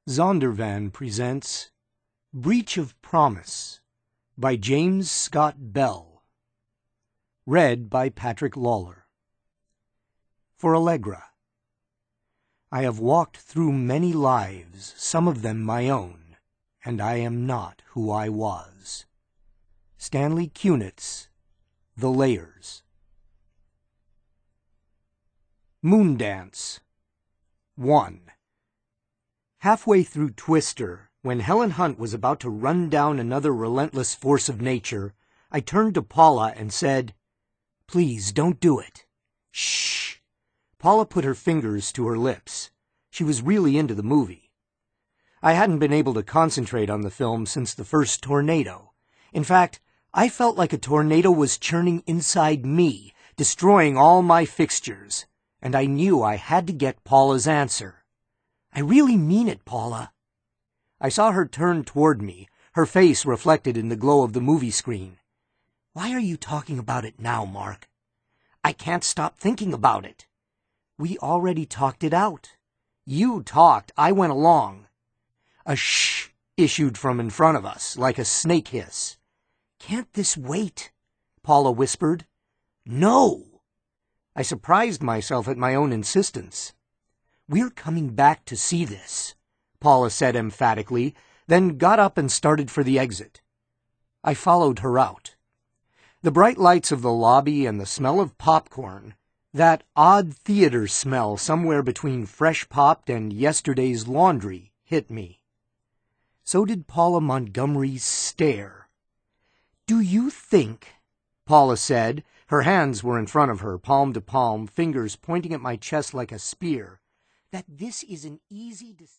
Zondervan presents Breach of Promise by James Scott Bell. Read by Patrick Lawler. For Allegra. I have walked through many lives, some of them my own, and I am not who I was. Stanley Kunitz, The Layers. Moondance 1. Halfway through Twister, when Helen Hunt was about to run down another relentless force of nature, I turned to Paula and said, "Please, don't do it." "Shh." Paula put her fingers to her lips. She was really into the movie. I hadn't been able to concentrate on the film since the first tornado. In fact, I felt like a tornado was churning inside me, destroying all my fixtures, and I knew I had to get Paula's answer. "I really mean it, Paula." I saw her turn toward me, her face reflected in the glow of the movie screen. "Why are you talking about it now, Mark?" "I can't stop thinking about it." "We already talked it out." "You talked, I went along." A shh issued from in front of us, like a snake hiss. "Can't this wait?" Paula whispered. "No." I surprised myself at my own insistence. "We're coming back to see this," Paula said emphatically, then got up and started for the exit. I followed her out. The bright lights of the lobby and the smell of popcorn, that odd theater smell somewhere between fresh popped and yesterday's laundry, hit me. So did Paula Montgomery's stare. "Do you think," Paula said, her hands were in front of her, palm to palm, fingers pointing at my chest like a spear, "that this is an easy decision?"